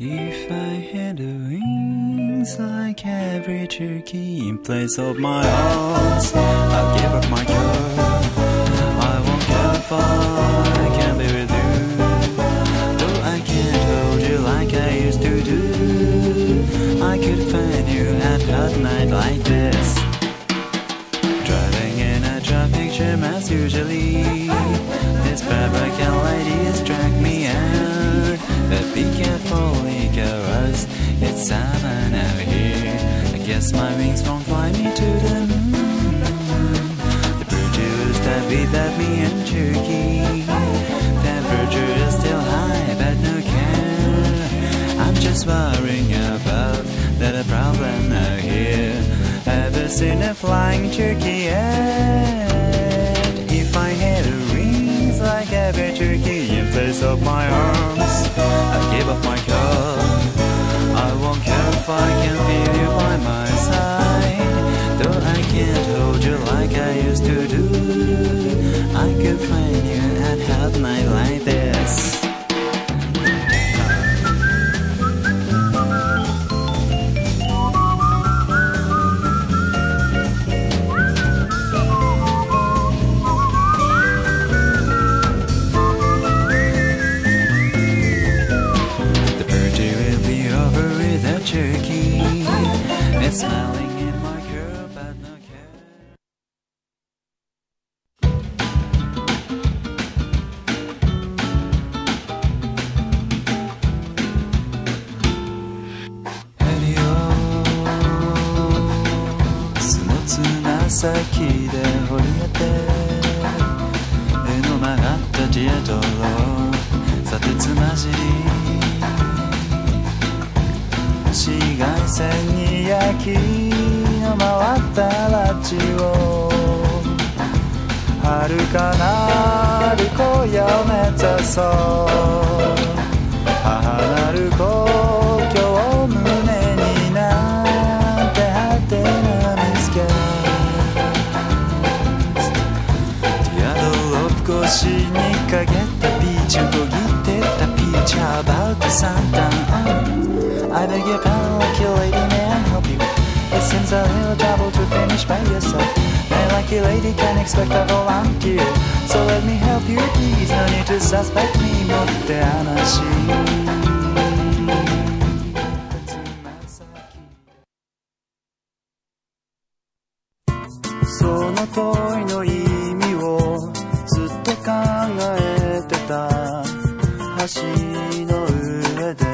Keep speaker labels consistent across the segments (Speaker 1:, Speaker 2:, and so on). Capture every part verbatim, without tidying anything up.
Speaker 1: If I had wings like every turkey in place of my arms, I'll give up my car. I won't care if I can't be with you, though I can't hold you like I used to do. I could find you at hot night like this, driving in a traffic jam as usually. This Fabrican lady struck me out, but be careful, cause it's summer now here. I guess my wings won't fly me to the moon. The produce that beat at me in Turkey, temperature is still high but no care. I'm just worrying about that problem out here. Ever seen a flying turkey yet? If I had wings like every turkey in place of my arms, I'd give up my car. I won't care if I can feel you by my side, though I can't hold you like I used to do. I could find you at hot night like this. Smiling in my curl, but no care. ヘリオスのつま先で掘り当て、絵の曲がった地へ道路、さてつまじり紫外線に焼きの回ったラジオ、遥かなる荒野を目指そう。母なる故郷を胸になんて果てな見つけ、ティアドロップ越しにかけたピーチをこぎってたピーチャーバウトサンタン。I beg your pardon, lucky lady, may I help you? It seems a little trouble to finish by yourself. My lucky lady can't expect a volunteer, so let me help you, please. No need to suspect me, もって話。その問いの意味をずっと考えてた。橋の上で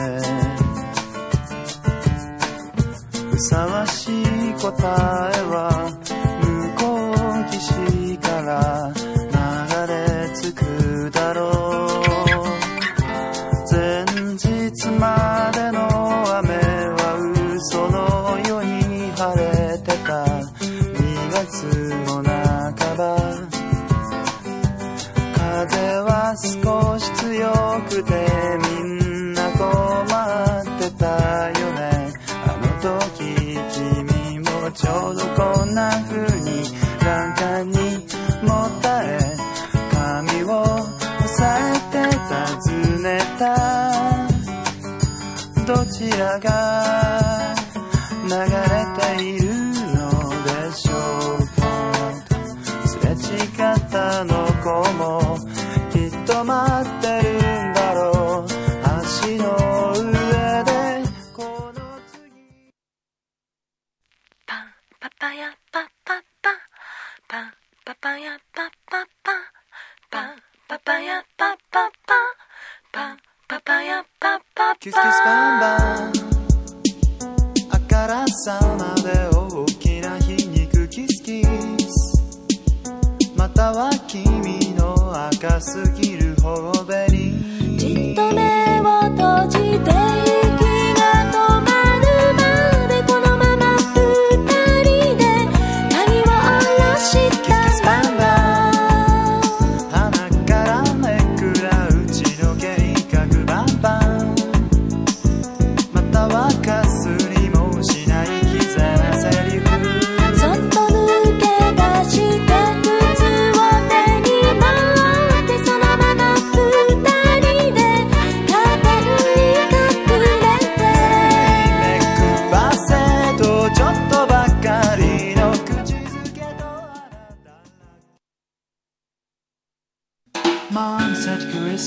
Speaker 1: ふさわしい答えは向こう岸から流れ着くだろう。前日までの雨は嘘のように晴れてた。にがつの半ば、風は少し強くてみんな困ってたよね。君もちょうどこんな風に欄干にもたれ髪を押さえて尋ねた。どちらが流れているのでしょうか。すれ違ったの子もきっと待ってるんだろう。橋の上で
Speaker 2: パパヤパパパパパパヤパパパパパパヤパパパパパパヤパパパ
Speaker 1: キスキスバンバン、あからさまで大きな皮肉キスキス、または君の赤すぎる頬紅。
Speaker 2: じっと目を閉じて息が止まるまでこのまま
Speaker 3: 「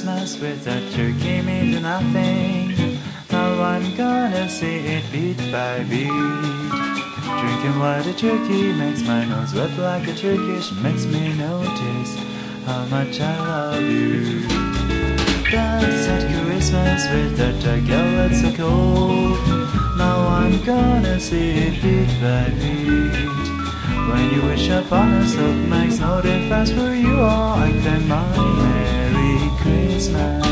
Speaker 1: Christmas with a turkey means nothing. Now I'm gonna see it beat by beat. Drinking while the turkey makes my nose wet like a Turkish, makes me notice how much I love you. Dance at Christmas with the turkey, it's so cold. Now I'm gonna see it beat by beat. When you wish upon us, it makes no difference for you or I claim my Merry Christmas.